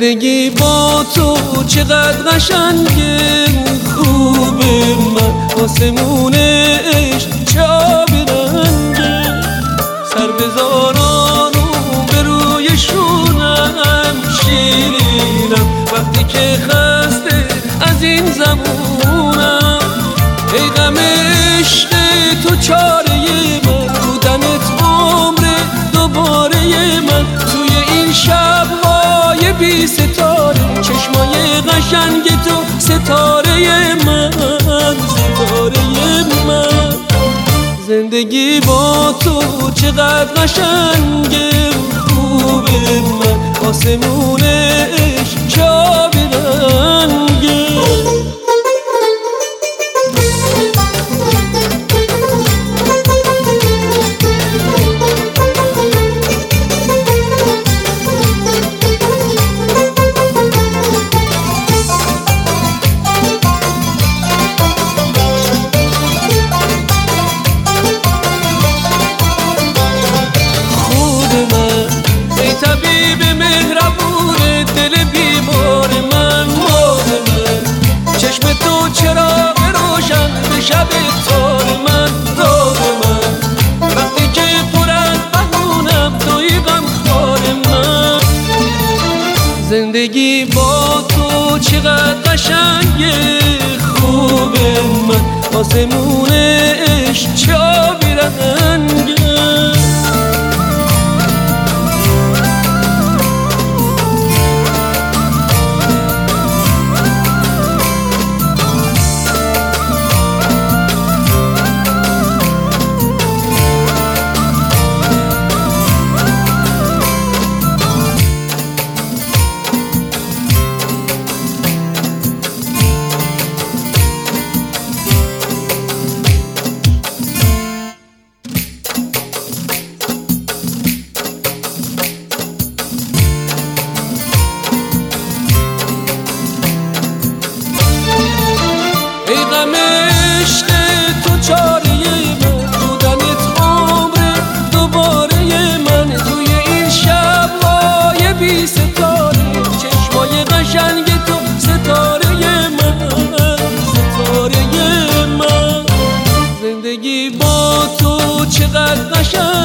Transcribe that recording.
زندگی با تو چقدر قشنگه، خوبه من آسمون عشق چه آبی رنگه، سر بذاران و به روی شونم شیرینم وقتی که خسته از این زمونم. ای غم عشق تو چاره من، بودنت عمر دوباره من، توی این شب‌های بی ستاره چشمای قشنگ تو ستاره من، ستاره من. زندگی با تو چقدر قشنگه، خوبه من آسمون عشق چه آبی رنگه. طبیب مهربون دل بیمار من، ماه من چشم تو چراغ روشن به شب تار من، راه من وقتی که پرد بهونم توی غمخوار من. زندگی با تو چقدر قشنگه، خوبه من آسمون عشق چه آبی رنگه. ای غم عشق تو چاره من، بودنت عمر دوباره من، توی این شب‌های بی ستاره چشمای قشنگ تو ستاره من، ستاره من. زندگی با تو چقدر قشنگ